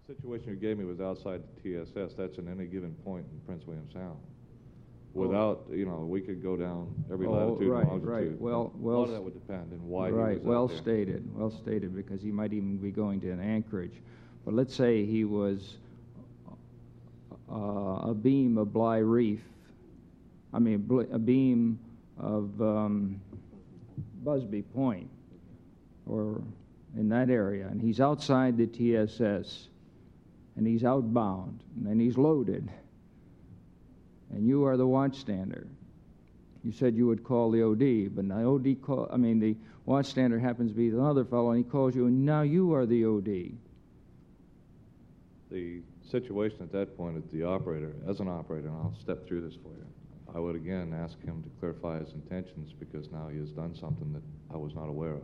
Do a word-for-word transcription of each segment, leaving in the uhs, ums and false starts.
situation you gave me was outside the T S S. That's in any given point in Prince William Sound. Without, you know, we could go down every Oh, latitude right, and longitude. right. Well, A well lot of that would depend on why he Right, was well out there. stated, well stated, because he might even be going to an Anchorage. But let's say he was uh, a beam of Bly Reef, I mean, bl- a beam of um, Busby Point, or in that area, and he's outside the T S S, and he's outbound, and he's loaded, and you are the watchstander. You said you would call the O D, but the O D call, I mean, the watchstander happens to be another fellow, and he calls you, and now you are the O D. The situation at that point is the operator, as an operator, and I'll step through this for you, I would again ask him to clarify his intentions, because now he has done something that I was not aware of.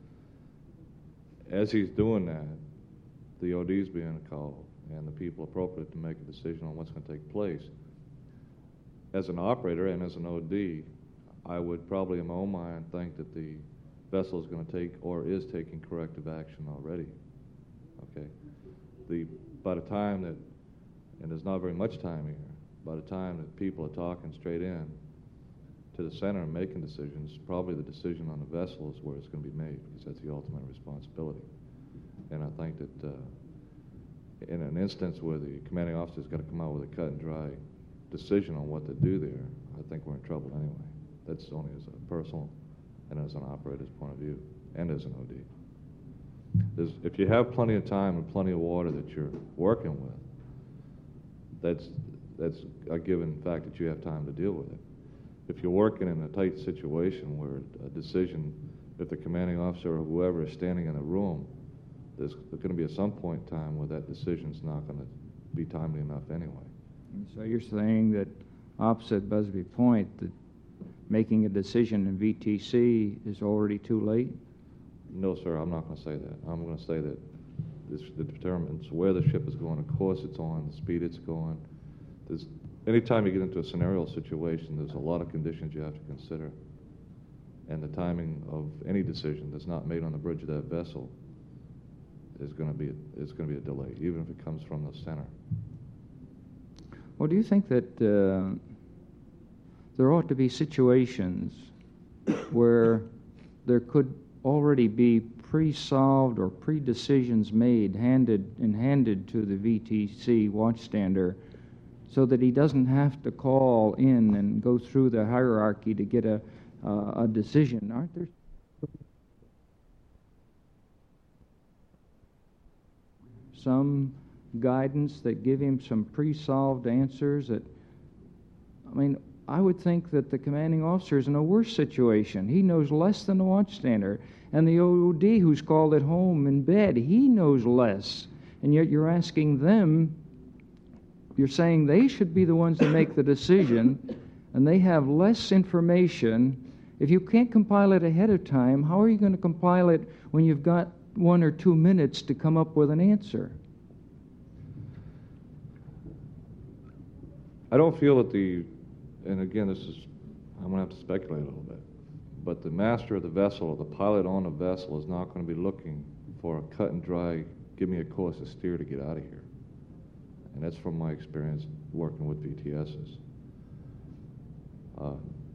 As he's doing that, the O D is being called, and the people appropriate to make a decision on what's going to take place. As an operator and as an O D, I would probably in my own mind think that the vessel is going to take or is taking corrective action already. Okay. The by the time that, and there's not very much time here, by the time that people are talking straight in to the center and making decisions, probably the decision on the vessel is where it's going to be made, because that's the ultimate responsibility. And I think that uh, in an instance where the commanding officer's got to come out with a cut and dry decision on what to do there, I think we're in trouble anyway. That's only as a personal and as an operator's point of view, and as an O D. There's, if you have plenty of time and plenty of water that you're working with, that's, that's a given fact that you have time to deal with it. If you're working in a tight situation where a decision, if the commanding officer or whoever is standing in the room, there's, there's going to be at some point in time where that decision's not going to be timely enough anyway. So you're saying that opposite Busby Point, that making a decision in V T C is already too late? No, sir, I'm not going to say that. I'm going to say that this it determines where the ship is going, the course it's on, the speed it's going. There's, anytime you get into a scenario situation, there's a lot of conditions you have to consider. And the timing of any decision that's not made on the bridge of that vessel is going to be a, is going to be a delay, even if it comes from the center. Well, do you think that uh, there ought to be situations where there could already be pre-solved or pre-decisions made handed and handed to the V T C watchstander, so that he doesn't have to call in and go through the hierarchy to get a, uh, a decision? Aren't there some guidance that give him some pre-solved answers? That, I mean, I would think that the commanding officer is in a worse situation. He knows less than the watchstander. And the O D who's called at home in bed, he knows less. And yet you're asking them, you're saying they should be the ones to make the decision, and they have less information. If you can't compile it ahead of time, how are you going to compile it when you've got one or two minutes to come up with an answer? I don't feel that the, and again, this is, I'm going to have to speculate a little bit, but the master of the vessel or the pilot on the vessel is not going to be looking for a cut and dry, give me a course to steer to get out of here. And that's from my experience working with V T Ss. Uh,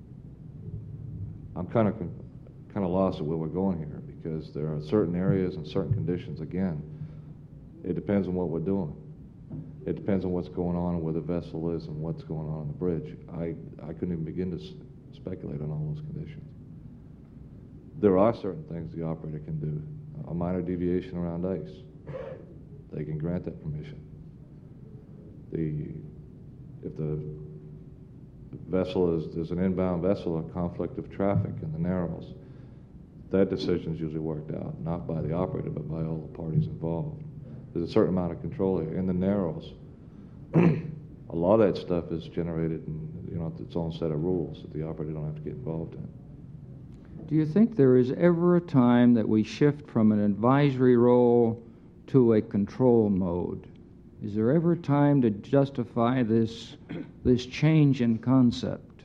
I'm kind of kind of lost at where we're going here, because there are certain areas and certain conditions, again, it depends on what we're doing. It depends on what's going on and where the vessel is and what's going on on the bridge. I, I couldn't even begin to s speculate on all those conditions. There are certain things the operator can do. A minor deviation around ice, they can grant that permission. The, if the vessel is, there's an inbound vessel, a conflict of traffic in the Narrows, that decision is usually worked out, not by the operator, but by all the parties involved. There's a certain amount of control here. In the Narrows, a lot of that stuff is generated in, you know, its own set of rules that the operator don't have to get involved in. Do you think there is ever a time that we shift from an advisory role to a control mode? Is there ever a time to justify this, this change in concept?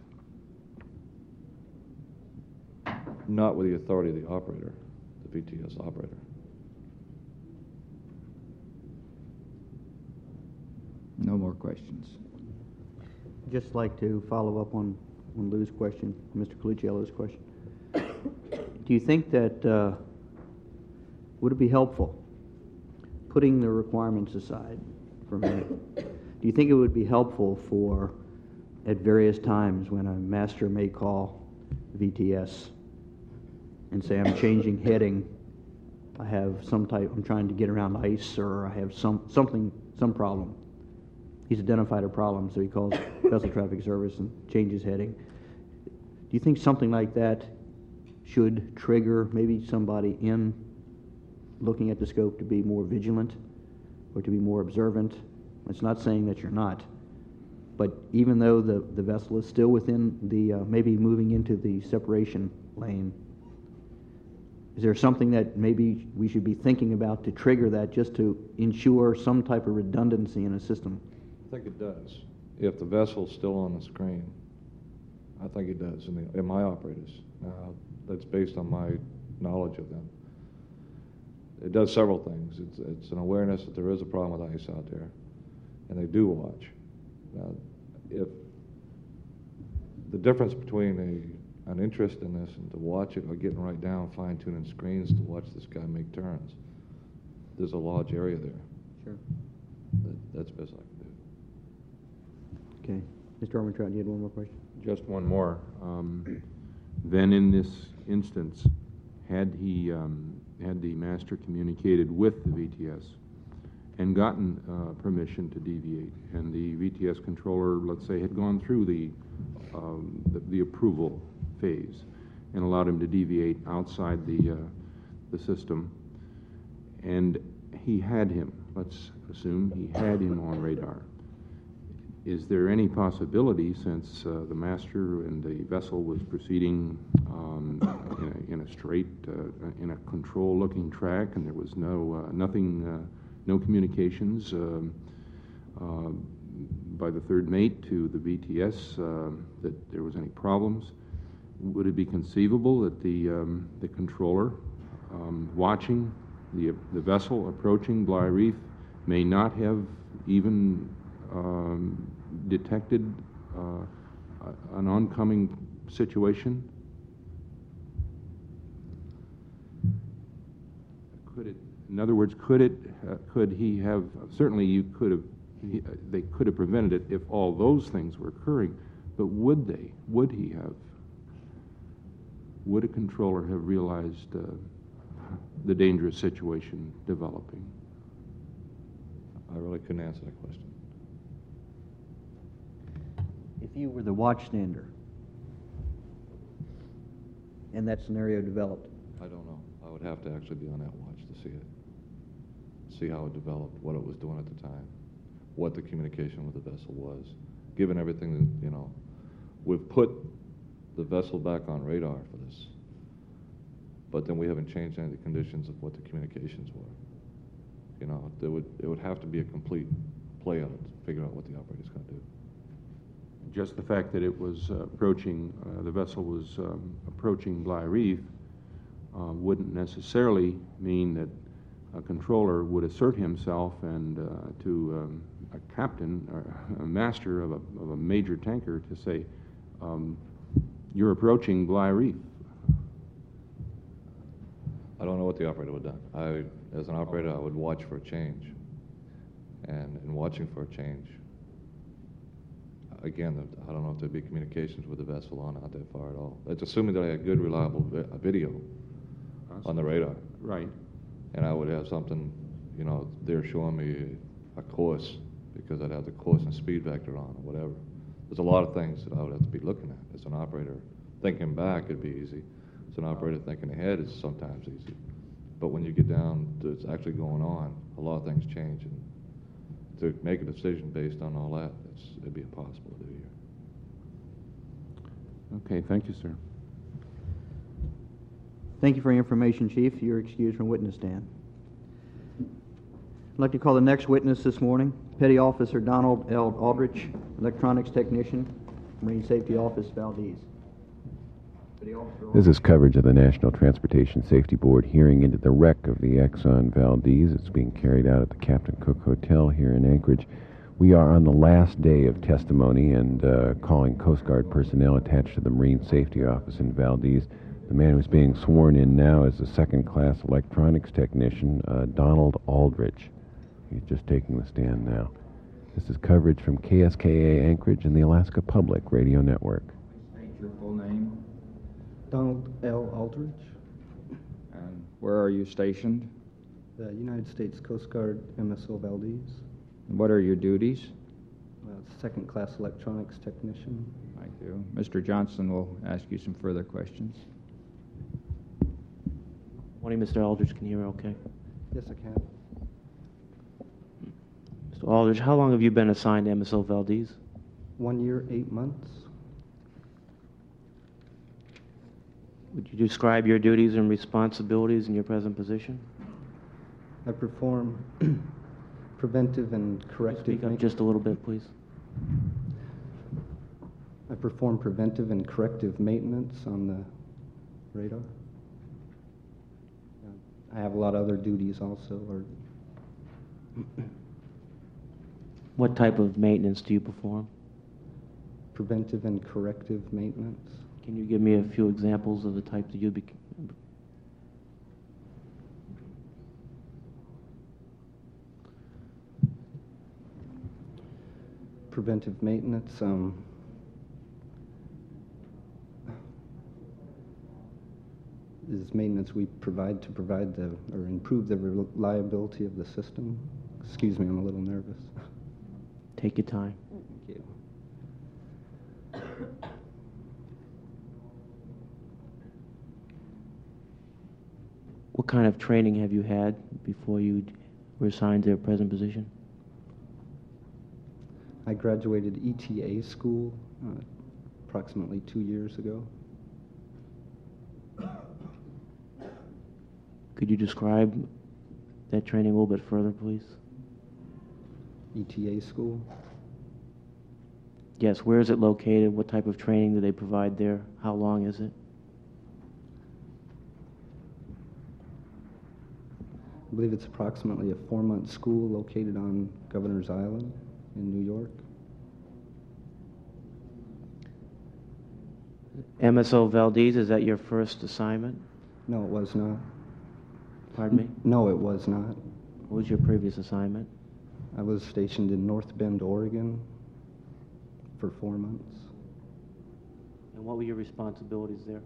Not with the authority of the operator, the V T S operator. more questions. Just like to follow up on, on Lou's question, Mister Colucciello's question. Do you think that, uh, would it be helpful, putting the requirements aside for a minute, do you think it would be helpful for, at various times when a master may call V T S and say, I'm changing heading, I have some type, I'm trying to get around ice, or I have some something, some problem. He's identified a problem, so he calls Vessel Traffic Service and changes heading. Do you think something like that should trigger maybe somebody in looking at the scope to be more vigilant or to be more observant? It's not saying that you're not, but even though the, the vessel is still within the, uh, maybe moving into the separation lane, is there something that maybe we should be thinking about to trigger that, just to ensure some type of redundancy in a system? I think it does. If the vessel's still on the screen, I think it does in, the, in my operators. Now, that's based on my knowledge of them. It does several things. It's, it's an awareness that there is a problem with ice out there, and they do watch. Now, if the difference between a an interest in this and to watch it, or getting right down, fine-tuning screens to watch this guy make turns, there's a large area there. Sure. That, that's best I can do. Okay. Mister Armentrout, you had one more question? Just one more. Um, then in this instance, had he, um, had the master communicated with the V T S and gotten uh, permission to deviate, and the V T S controller, let's say, had gone through the, um, the, the approval phase and allowed him to deviate outside the, uh, the system, and he had him, let's assume he had him on radar. Is there any possibility, since uh, the master and the vessel was proceeding um, in, a, in a straight, uh, in a control-looking track, and there was no uh, nothing, uh, no communications um, uh, by the third mate to the V T S uh, that there was any problems? Would it be conceivable that the um, the controller, um, watching the the vessel approaching Bligh Reef, may not have even um, detected uh, an oncoming situation? Could it, in other words, could it, uh, could he have? Certainly, you could have. He, uh, they could have prevented it if all those things were occurring, but would they? Would he have? Would a controller have realized uh, the dangerous situation developing? I really couldn't answer that question. If you were the watchstander and that scenario developed, I don't know. I would have to actually be on that watch to see it, see how it developed, what it was doing at the time, what the communication with the vessel was. Given everything that, you know, we've put the vessel back on radar for this, but then we haven't changed any of the conditions of what the communications were. You know, there would, it would have to be a complete play out to figure out what the operator's going to do. Just the fact that it was uh, approaching, uh, the vessel was um, approaching Bligh Reef uh, wouldn't necessarily mean that a controller would assert himself and uh, to um, a captain or a master of a, of a major tanker to say, um, you're approaching Bligh Reef. I don't know what the operator would have done. I, as an operator, I would watch for a change. And in watching for a change, again, I don't know if there'd be communications with the vessel on out that far at all. That's assuming that I had good, reliable vi video on the radar. Right. And I would have something, you know, there showing me a course, because I'd have the course and speed vector on or whatever. There's a lot of things that I would have to be looking at. As an operator, thinking back, it'd be easy. As an operator, thinking ahead is sometimes easy. But when you get down to it's actually going on, a lot of things change. And to make a decision based on all that, it's, it'd be impossible to do here. Okay, thank you, sir. thank you for your information, Chief. You're excused from witness stand. I'd like to call the next witness this morning, Petty Officer Donald L. Aldrich, Electronics Technician, Marine Safety Office, Valdez. Petty Officer This is coverage of the National Transportation Safety Board hearing into the wreck of the Exxon Valdez. It's being carried out at the Captain Cook Hotel here in Anchorage. We are on the last day of testimony and uh, calling Coast Guard personnel attached to the Marine Safety Office in Valdez. The man who's being sworn in now is the second-class electronics technician, uh, Donald Aldrich. He's just taking the stand now. This is coverage from K S K A Anchorage and the Alaska Public Radio Network. State your full name. Donald L. Aldrich, And where are you stationed? the United States Coast Guard, M S O Valdez, And what are your duties? uh, second-class electronics technician. Thank you. Mister Johnson will ask you some further questions. Morning, Mister Aldrich. Can you hear me okay? Yes, I can. Mister Aldrich, how long have you been assigned to M S O Valdez? One year, eight months. Would you describe your duties and responsibilities in your present position? I perform preventive and corrective. Speak up ma- just a little bit, please. I perform preventive and corrective maintenance on the radar. Uh, I have a lot of other duties also, or What type of maintenance do you perform? preventive and corrective maintenance. Can you give me a few examples of the type that you'd be... Preventive maintenance. Um, is maintenance we provide to provide the or improve the reliability of the system. Excuse me, I'm a little nervous. Take your time. Thank you. What kind of training have you had before you were assigned to your present position? I graduated E T A school uh, approximately two years ago. Could you describe that training a little bit further, please? E T A school. Yes, where is it located? What type of training do they provide there? How long is it? I believe it's approximately a four-month school located on Governor's Island in New York. M S O Valdez, is that your first assignment? No, it was not. Pardon me? No, it was not. What was your previous assignment? I was stationed in North Bend, Oregon for four months. And what were your responsibilities there?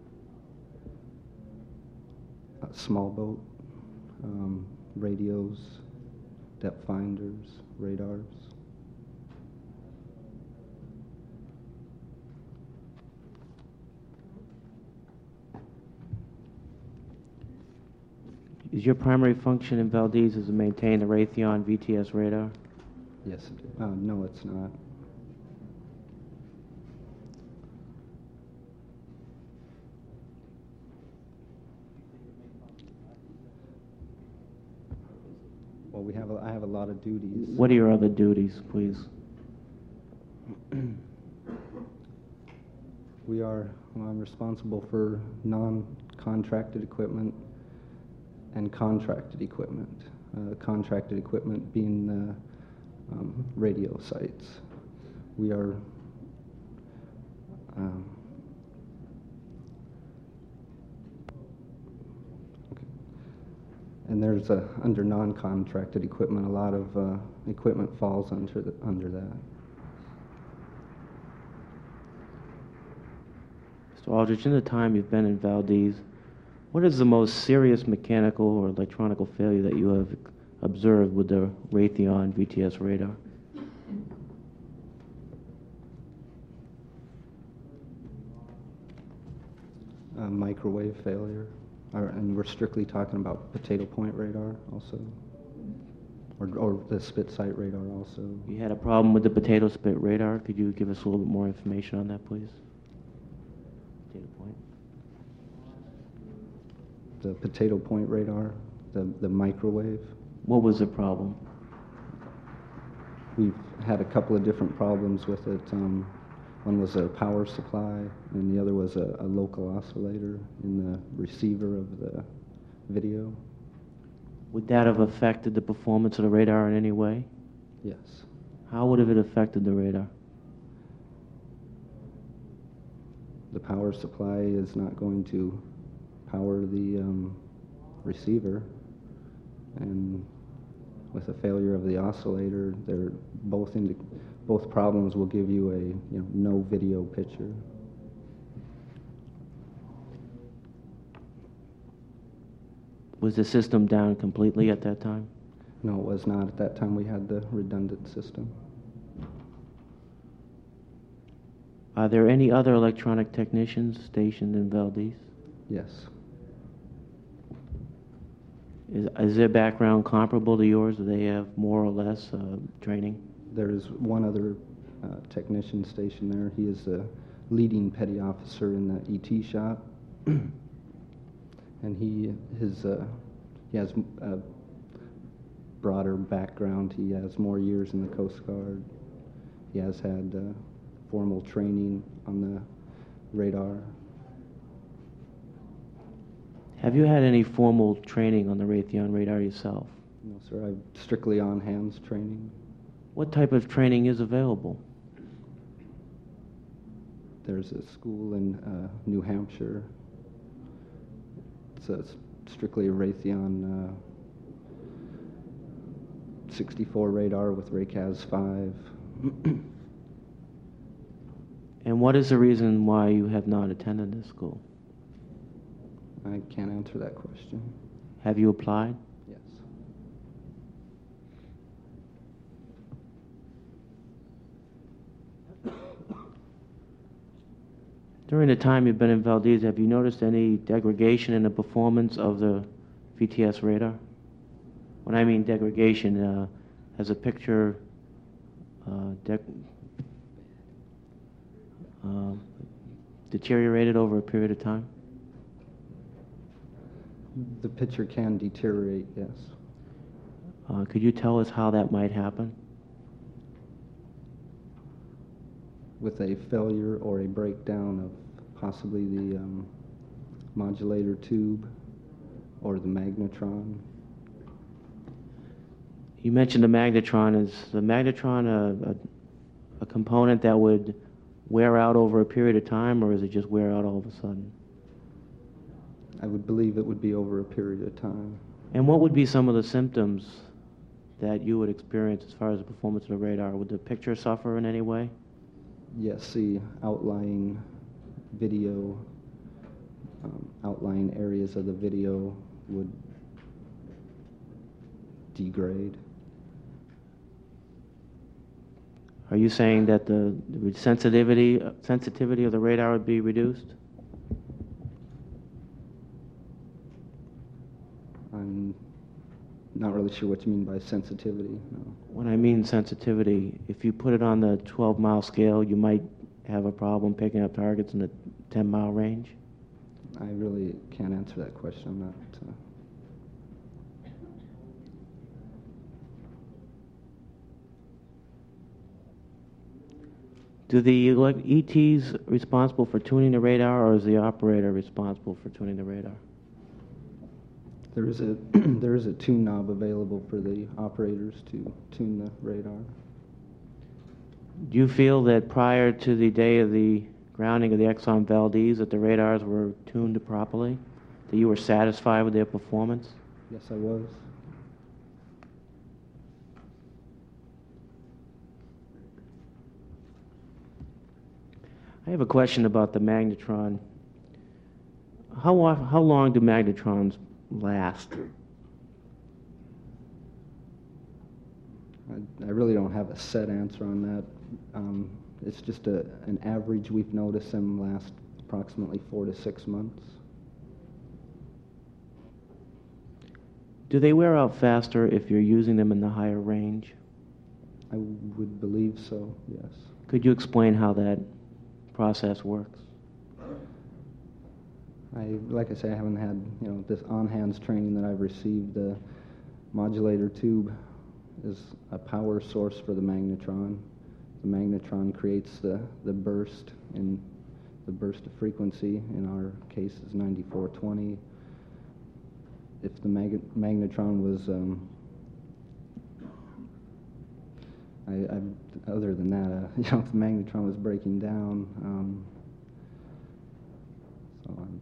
A small boat, um, radios, depth finders, radars. Is your primary function in Valdez is to maintain the Raytheon V T S radar? Yes, it is. Uh, no, it's not. Well, we have. A, I have a lot of duties. What are your other duties, please? We are. Well, I'm responsible for non-contracted equipment and contracted equipment. Uh, contracted equipment being the um, radio sites. We are. Um, okay. And there's a, under non-contracted equipment, a lot of uh, equipment falls under the, under that. Mister Aldrich, in the time you've been in Valdez, what is the most serious mechanical or electronical failure that you have observed with the Raytheon V T S radar? Uh, microwave failure, or, and we're strictly talking about potato point radar also, or, or the spit sight radar also. You had a problem with the potato spit radar. Could you give us a little bit more information on that, please? Potato point. The potato point radar, the, the microwave. What was the problem? We've had a couple of different problems with it. Um, one was a power supply, and the other was a, a local oscillator in the receiver of the video. Would that have affected the performance of the radar in any way? Yes. How would have it affected the radar? The power supply is not going to power the um, receiver, and with a failure of the oscillator, they're both indi- both problems will give you a you know no video picture. Was the system down completely at that time? No, it was not. At that time, we had the redundant system. Are there any other electronic technicians stationed in Valdez? Yes. Is, is their background comparable to yours? Do they have more or less uh, training? There is one other uh, technician stationed there. He is the leading petty officer in the E T shop, and he his uh, he has a broader background. He has more years in the Coast Guard. He has had uh, formal training on the radar. Have you had any formal training on the Raytheon radar yourself? No, sir. I've strictly on-hands training. What type of training is available? There's a school in uh, New Hampshire. It's a, strictly a Raytheon uh, sixty-four radar with Raycaz five. And what is the reason why you have not attended this school? I can't answer that question. Have you applied? Yes. During the time you've been in Valdez, have you noticed any degradation in the performance of the V T S radar? When I mean degradation, uh, has a picture uh, dec uh, deteriorated over a period of time? The picture can deteriorate, yes. Uh, could you tell us how that might happen? With a failure or a breakdown of possibly the um, modulator tube or the magnetron. You mentioned the magnetron. Is the magnetron a, a, a component that would wear out over a period of time, or is it just wear out all of a sudden? I would believe it would be over a period of time. And what would be some of the symptoms that you would experience as far as the performance of the radar? Would the picture suffer in any way? Yes, the outlying video, um, outlying areas of the video would degrade. Are you saying that the, the sensitivity sensitivity of the radar would be reduced? I'm not really sure what you mean by sensitivity. No. When I mean sensitivity, if you put it on the twelve mile scale, you might have a problem picking up targets in the ten mile range? I really can't answer that question. I'm not. Uh, Do the elec- E Ts responsible for tuning the radar, or is the operator responsible for tuning the radar? There is a there is a tune knob available for the operators to tune the radar. Do you feel that prior to the day of the grounding of the Exxon Valdez that the radars were tuned properly? That you were satisfied with their performance? Yes, I was. I have a question about the magnetron. How, of- how long do magnetrons last? I, I really don't have a set answer on that. Um, it's just a, an average. We've noticed them last approximately four to six months. Do they wear out faster if you're using them in the higher range? I would believe so, yes. Could you explain how that process works? I, like I say, I haven't had, you know, this on-hands training that I've received. The modulator tube is a power source for the magnetron. The magnetron creates the, the burst, and the burst of frequency, in our case, is ninety-four twenty. If the mag magnetron was, um, I, I, I, other than that, uh, you know, if the magnetron was breaking down, um, so I'm,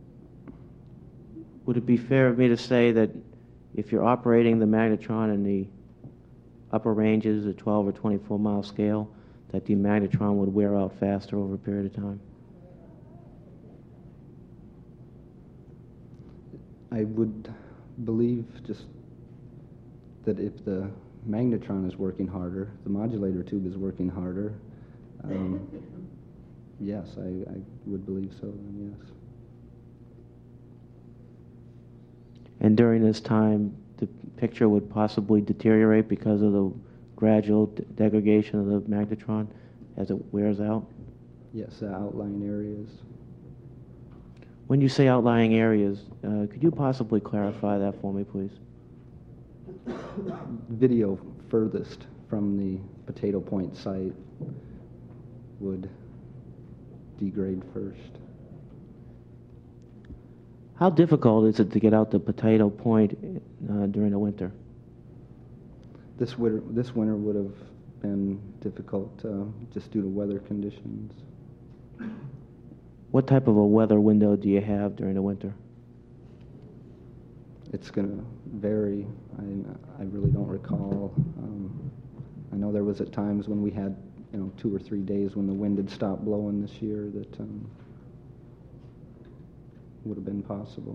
Would it be fair of me to say that if you're operating the magnetron in the upper ranges, a twelve or twenty-four mile scale, that the magnetron would wear out faster over a period of time? I would believe just that if the magnetron is working harder, the modulator tube is working harder, um, yes, I, I would believe so, then yes. And during this time, the picture would possibly deteriorate because of the gradual d- degradation of the magnetron as it wears out? Yes, the outlying areas. When you say outlying areas, uh, could you possibly clarify that for me, please? Video furthest from the Potato Point site would degrade first. How difficult is it to get out to Potato Point uh, during the winter? This winter, this winter would have been difficult uh, just due to weather conditions. What type of a weather window do you have during the winter? It's going to vary. I, I really don't recall. Um, I know there was at times when we had, you know, two or three days when the wind had stopped blowing this year that um, would have been possible.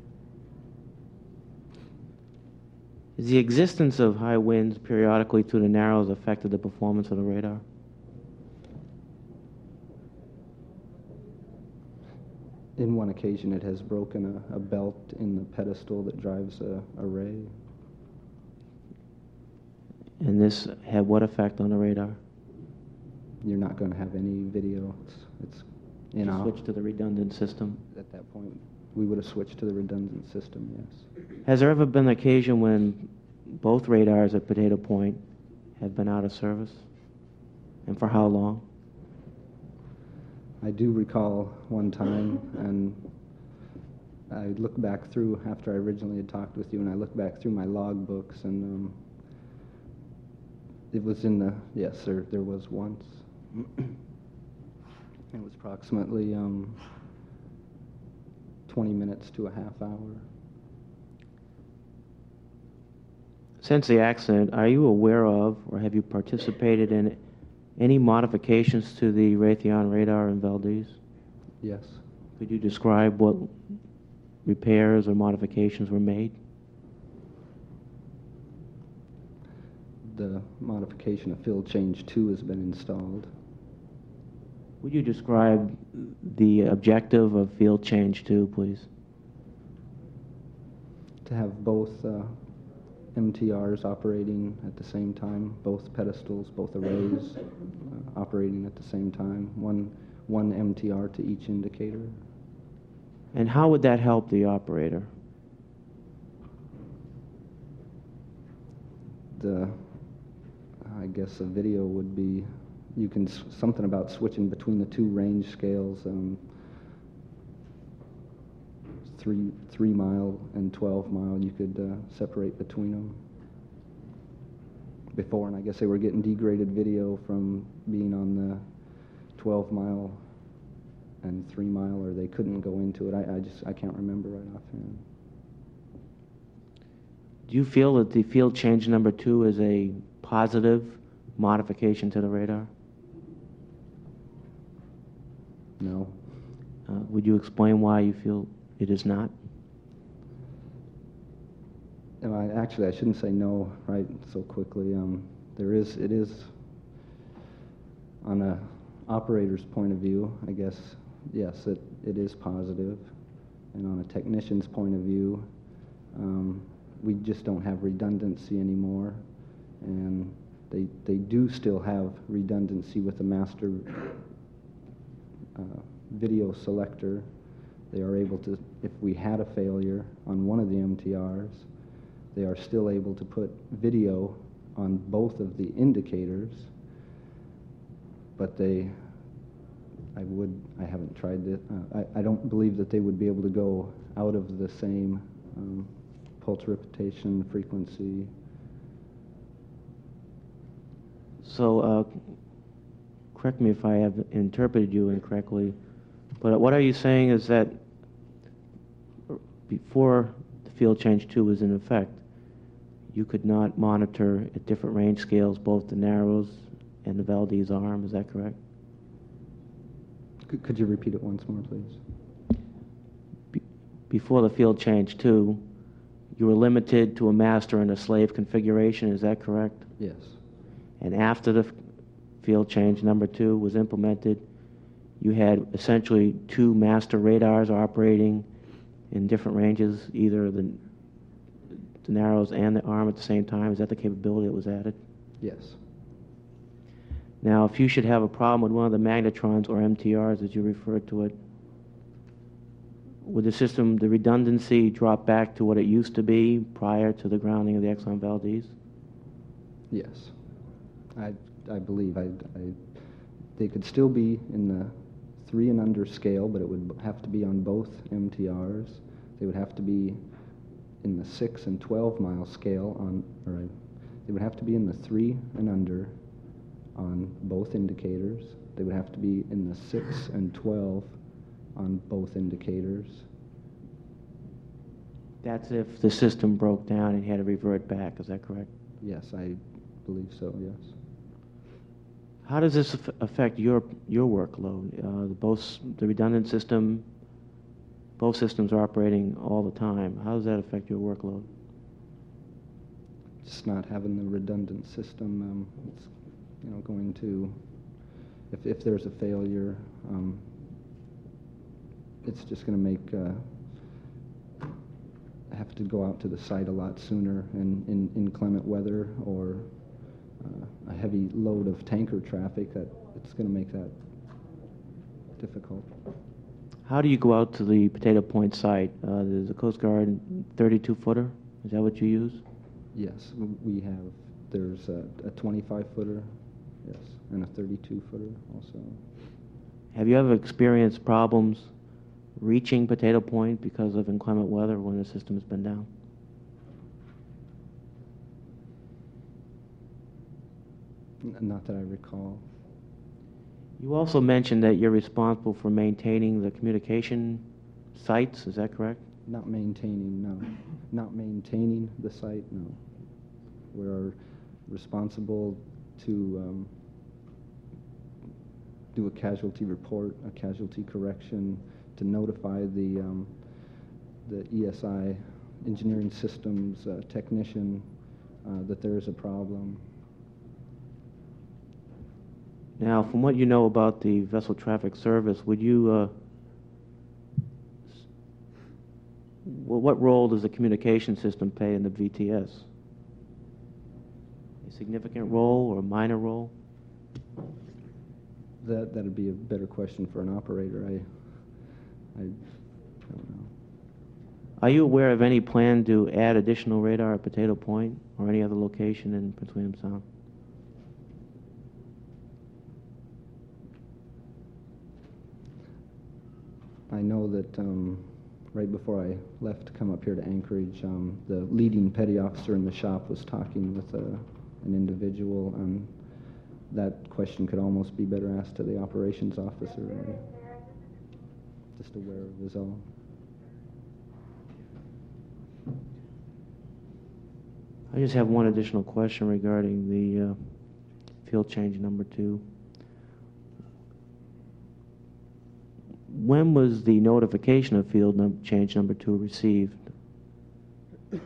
Has the existence of high winds periodically through the Narrows affected the performance of the radar? In one occasion, it has broken a, a belt in the pedestal that drives a array. And this had what effect on the radar? You're not going to have any video. It's, it's you To know, switch to the redundant system. at that point, we would have switched to the redundant system, yes. Has there ever been an occasion when both radars at Potato Point have been out of service? And for how long? I do recall one time, and I looked back through after I originally had talked with you, and I looked back through my log books, and um, it was in the, yes, there, there was once. It was approximately um, twenty minutes to a half hour. Since the accident, are you aware of or have you participated in any modifications to the Raytheon radar in Valdez? Yes. Could you describe what repairs or modifications were made? The modification of field change two has been installed. Would you describe the objective of field change two, please? To have both uh, M T Rs operating at the same time, both pedestals, both arrays uh, operating at the same time, one, one M T R to each indicator. And how would that help the operator? The, I guess a video would be, you can, s- something about switching between the two range scales, um, three, three mile and twelve mile, you could uh, separate between them. Before, and I guess they were getting degraded video from being on the twelve mile and three mile, or they couldn't go into it. I, I just, I can't remember right offhand. Do you feel that the field change number two is a positive modification to the radar? No. Uh, would you explain why you feel it is not? No, I, actually, I shouldn't say no right so quickly. Um, there is, it is, on a operator's point of view, I guess, yes, it, it is positive. And on a technician's point of view, um, we just don't have redundancy anymore. And they, they do still have redundancy with the master uh, video selector. They are able to, if we had a failure on one of the M T Rs, they are still able to put video on both of the indicators, but they, I would, I haven't tried it, uh, I, I don't believe that they would be able to go out of the same um, pulse repetition frequency. So, uh, correct me if I have interpreted you incorrectly, but what are you saying is that before the field change two was in effect, you could not monitor at different range scales both the Narrows and the Valdez Arm, is that correct? Could, could you repeat it once more, please? Be before the field change two, you were limited to a master and a slave configuration, is that correct? Yes. And after the field change number two was implemented, you had essentially two master radars operating in different ranges, either the, the Narrows and the Arm at the same time. Is that the capability that was added? Yes. Now, if you should have a problem with one of the magnetrons or M T Rs, as you referred to it, would the system, the redundancy, drop back to what it used to be prior to the grounding of the Exxon Valdez? Yes. I, I believe I, I, they could still be in the three and under scale, but it would have to be on both M T Rs. They would have to be in the six and twelve mile scale on, or they would have to be in the three and under on both indicators. They would have to be in the six and twelve on both indicators. That's if the system broke down and you had to revert back, is that correct? Yes, I believe so, yes. How does this aff- affect your your workload? Uh, the both the redundant system, both systems are operating all the time. How does that affect your workload? Just not having the redundant system, um, it's, you know, going to, if, if there's a failure, um, it's just going to make, uh, have to go out to the site a lot sooner in, in inclement weather or uh, a heavy load of tanker traffic, that it's going to make that difficult. How do you go out to the Potato Point site? Uh, there's a Coast Guard thirty-two footer. Is that what you use? Yes, we have, there's a, a twenty-five footer, yes, and a thirty-two footer also. Have you ever experienced problems reaching Potato Point because of inclement weather when the system has been down? N- Not that I recall. You also mentioned that you're responsible for maintaining the communication sites. Is that correct? Not maintaining, no. Not maintaining the site, no. We're responsible to um, do a casualty report, a casualty correction, to notify the um, the E S I engineering systems uh, technician uh, that there is a problem. Now, from what you know about the vessel traffic service, would you, uh, s- well, what role does the communication system play in the V T S? A significant role or a minor role? That that'd be a better question for an operator. I I don't know. Are you aware of any plan to add additional radar at Potato Point or any other location in Prince William Sound? I know that um, right before I left to come up here to Anchorage, um, the leading petty officer in the shop was talking with a, an individual, and that question could almost be better asked to the operations officer. I'm just aware of is all. I just have one additional question regarding the uh, field change number two. When was the notification of field num change number two received? I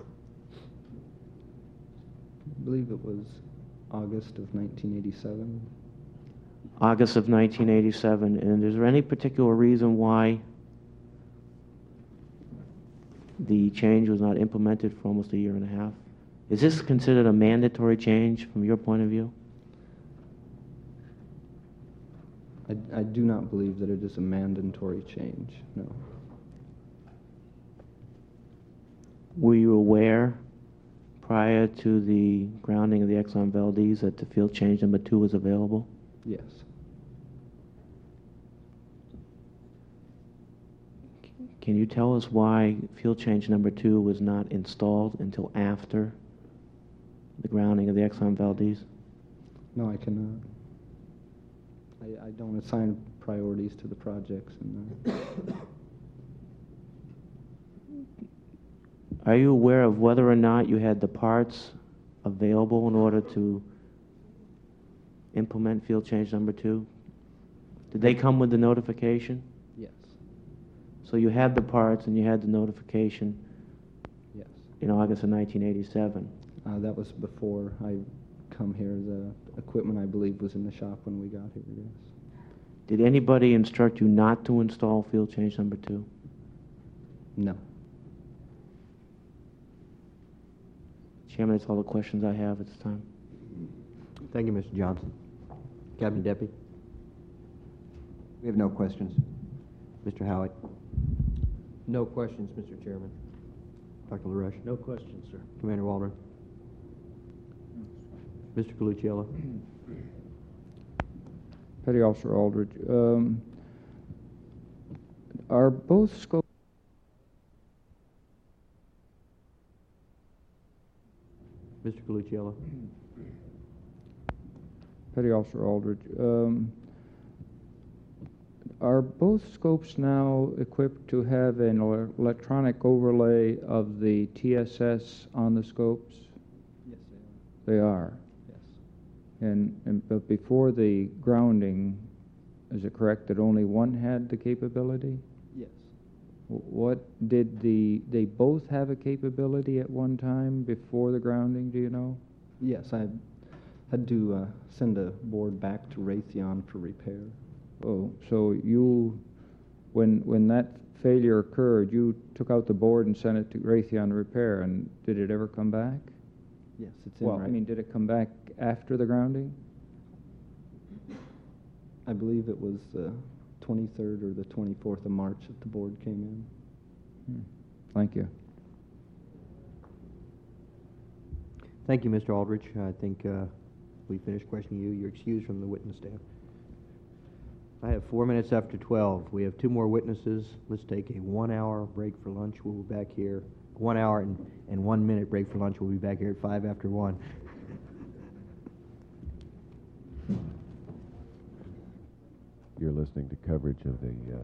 believe it was August of nineteen eighty-seven. August of nineteen eighty-seven. And is there any particular reason why the change was not implemented for almost a year and a half? Is this considered a mandatory change from your point of view? I, I do not believe that it is a mandatory change, no. Were you aware prior to the grounding of the Exxon Valdez that the field change number two was available? Yes. Can you tell us why field change number two was not installed until after the grounding of the Exxon Valdez? No, I cannot. I, I don't assign priorities to the projects. And, uh, Are you aware of whether or not you had the parts available in order to implement field change number two? Did they come with the notification? yes, So you had the parts and you had the notification yes. in August of nineteen eighty-seven. Uh, that was before I come here. The equipment, I believe, was in the shop when we got here, yes. Did anybody instruct you not to install field change number two? No. Chairman, that's all the questions I have at this time. Thank you, Mister Johnson. Cabinet Deputy. We have no questions. Mister Howitt. No questions, Mister Chairman. Doctor LaRoche. No questions, sir. Commander Waldron. Mister Colucciello. Petty Officer Aldridge, um, are both scopes Mister Colucciello. Petty Officer Aldridge, um, are both scopes now equipped to have an ele- electronic overlay of the T S S on the scopes? Yes, They are. yes. And, and but before the grounding, is it correct that only one had the capability? Yes. Wh- What did the, they both have a capability at one time before the grounding, do you know? Yes, I had to uh, send a board back to Raytheon for repair. Oh, so you, when, when that failure occurred, you took out the board and sent it to Raytheon to repair, and did it ever come back? Yes, it's in Well, I right. mean, did it come back after the grounding? I believe it was the twenty-third or the twenty-fourth of March that the board came in. Hmm. Thank you. Thank you, Mister Aldrich. I think uh, we finished questioning you. You're excused from the witness stand. I have four minutes after twelve. We have two more witnesses. Let's take a one-hour break for lunch. We'll be back here. One hour and, and one minute break for lunch. We'll be back here at five after one. You're listening to coverage of the. Uh,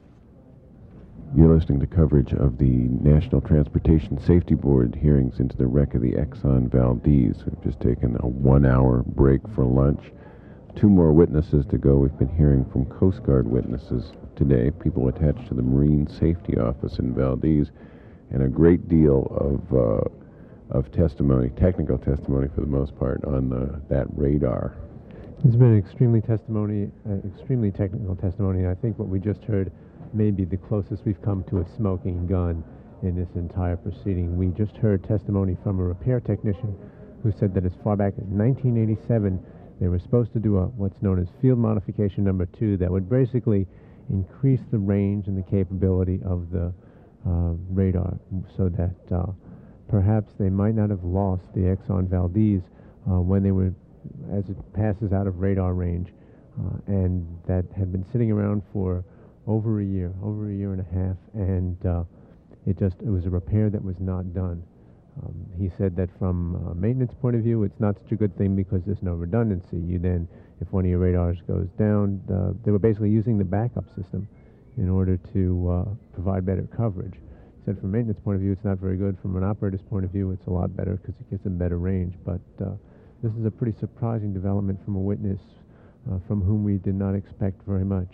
you're listening to coverage of the National Transportation Safety Board hearings into the wreck of the Exxon Valdez. We've just taken a one-hour break for lunch. Two more witnesses to go. We've been hearing from Coast Guard witnesses today, people attached to the Marine Safety Office in Valdez, and a great deal of uh, of testimony, technical testimony for the most part, on the, that radar. It's been extremely testimony, uh, extremely technical testimony. I think what we just heard may be the closest we've come to a smoking gun in this entire proceeding. We just heard testimony from a repair technician who said that as far back as nineteen eighty-seven, they were supposed to do a what's known as field modification number two that would basically increase the range and the capability of the uh, radar so that uh, perhaps they might not have lost the Exxon Valdez uh, when they were as it passes out of radar range, uh, and that had been sitting around for over a year, over a year and a half, and uh, it just it was a repair that was not done. Um, he said that from a maintenance point of view, it's not such a good thing because there's no redundancy. You then, if one of your radars goes down, uh, they were basically using the backup system in order to uh, provide better coverage. He said from a maintenance point of view, it's not very good. From an operator's point of view, it's a lot better because it gives them better range. But uh, this is a pretty surprising development from a witness uh, from whom we did not expect very much.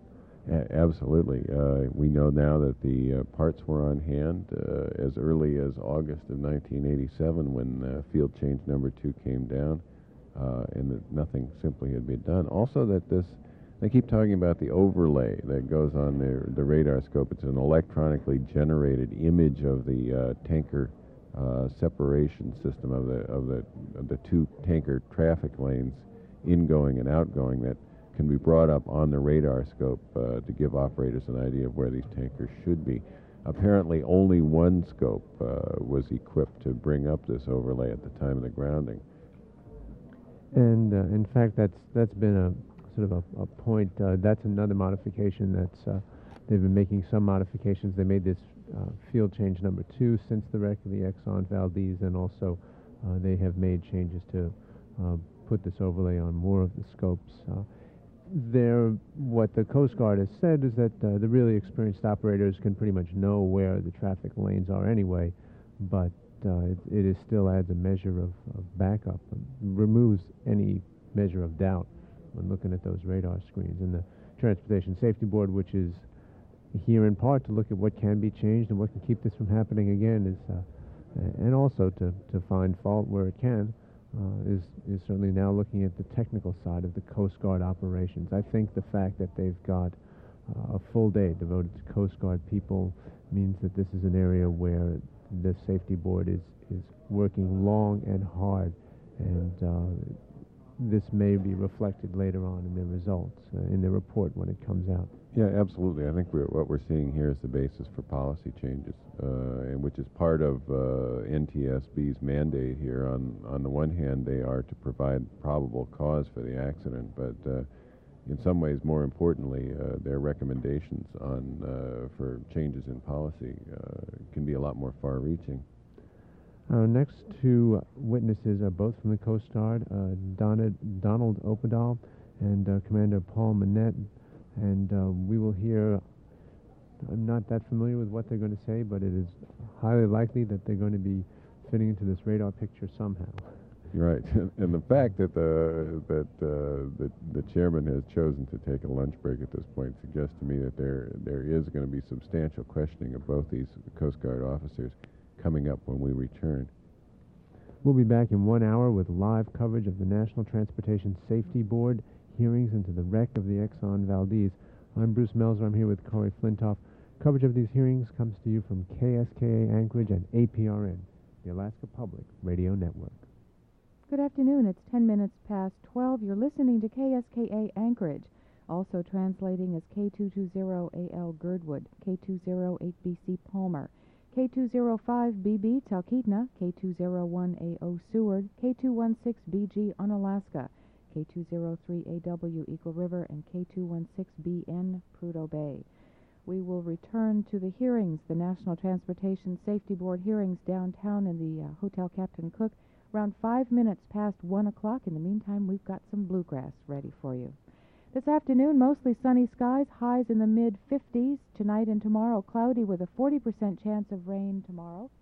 A- absolutely. Uh, we know now that the uh, parts were on hand uh, as early as August of nineteen eighty-seven when uh, field change number two came down, uh, and that nothing simply had been done. Also that this, they keep talking about the overlay that goes on the, the radar scope. It's an electronically generated image of the uh, tanker uh, separation system of the, of the, of the two tanker traffic lanes, ingoing and outgoing, that can be brought up on the radar scope uh, to give operators an idea of where these tankers should be. Apparently only one scope uh, was equipped to bring up this overlay at the time of the grounding. And uh, in fact, that's that's been a sort of a, a point. Uh, that's another modification. That's uh, they've been making some modifications. They made this uh, field change number two since the wreck of the Exxon Valdez, and also uh, they have made changes to uh, put this overlay on more of the scopes. Uh, there, what the Coast Guard has said is that uh, the really experienced operators can pretty much know where the traffic lanes are anyway, but uh, it, it is still adds a measure of, of backup, and removes any measure of doubt when looking at those radar screens. And the Transportation Safety Board, which is here in part to look at what can be changed and what can keep this from happening again, is, uh, and also to, to find fault where it can, uh, is, is certainly now looking at the technical side of the Coast Guard operations. I think the fact that they've got uh, a full day devoted to Coast Guard people means that this is an area where the Safety Board is, is working long and hard, and uh, this may be reflected later on in their results, uh, in their report when it comes out. Yeah, absolutely. I think we're, what we're seeing here is the basis for policy changes, uh, and which is part of uh, N T S B's mandate here. On on the one hand, they are to provide probable cause for the accident, but uh, in some ways, more importantly, uh, their recommendations on uh, for changes in policy uh, can be a lot more far-reaching. Our next two witnesses are both from the Coast Guard, uh, Donna, Donald Opadahl and uh, Commander Paul Manette. And uh, we will hear, I'm not that familiar with what they're going to say, but it is highly likely that they're going to be fitting into this radar picture somehow. You're right. And the fact that the that uh, the, the chairman has chosen to take a lunch break at this point suggests to me that there there is going to be substantial questioning of both these Coast Guard officers coming up when we return. We'll be back in one hour with live coverage of the National Transportation Safety Board hearings into the wreck of the Exxon Valdez. I'm Bruce Melzer. I'm here with Corey Flintoff. Coverage of these hearings comes to you from K S K A Anchorage and A P R N, the Alaska Public Radio Network. Good afternoon. It's ten minutes past twelve. You're listening to K S K A Anchorage. Also translating is K two two zero A L Girdwood, K two zero eight B C Palmer, K two zero five B B Talkeetna, K two zero one A O Seward, K two one six B G Unalaska, K two zero three A W Eagle River, and K two one six B N Prudhoe Bay. We will return to the hearings, the National Transportation Safety Board hearings downtown in the uh, Hotel Captain Cook, around five minutes past one o'clock. In the meantime, we've got some bluegrass ready for you. This afternoon, mostly sunny skies, highs in the mid fifties. Tonight and tomorrow, cloudy with a forty percent chance of rain tomorrow.